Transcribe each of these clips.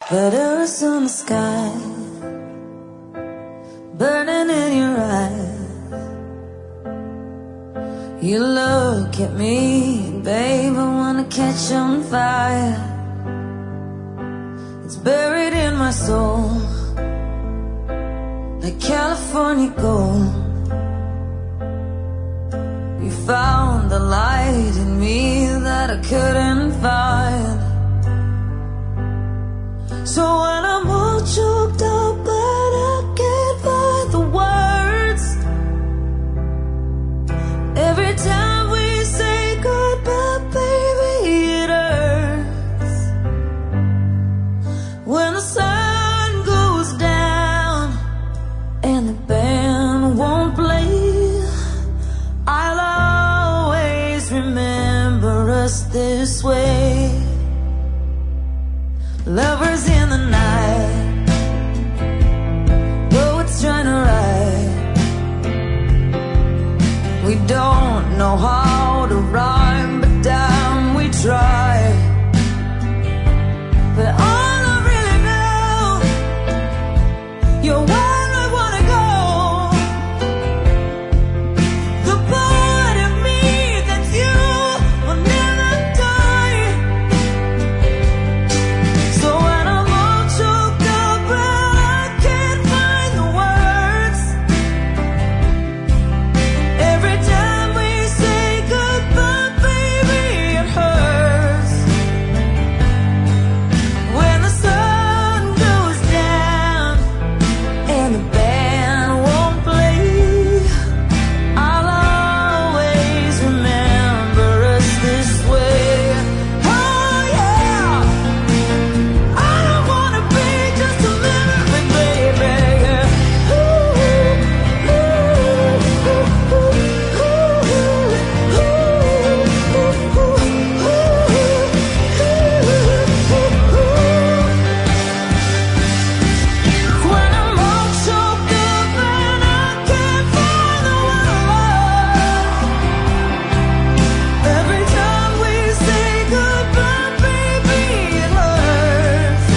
Letters on the sky, burning in your eyes. You look at me, babe, I wanna catch on fire. It's buried in my soul, like California gold. You found the light in me that I couldn't find. So when I'm all choked up but I can't find the words, every time we say goodbye, baby, it hurts. When the sun goes down and the band won't play, I'll always remember us this way. Lovers in the night, poets trying to write. We don't know how to rhyme, but damn, we try. But all I really know, you're where I wanna go. The part of me that's you will never die. So when I'm all choked up but I can't find the words, every time we say goodbye, baby, it hurts. When the sun goes down and the band won't play, I'll always remember us this way. Oh yeah, I don't wanna be just a memory, baby. Ooh, ooh, ooh, ooh, when I'm all choked up and I can't find the word, every time we say goodbye, baby, it hurts.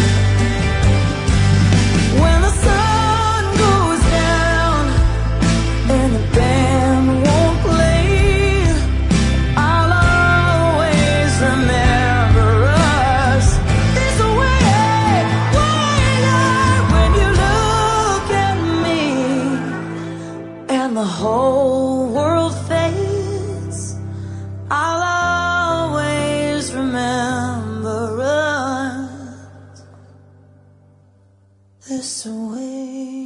When the sun goes down and the band won't play, I'll always remember us this way. When you look at me and the whole world fades, I'll always remember us this way.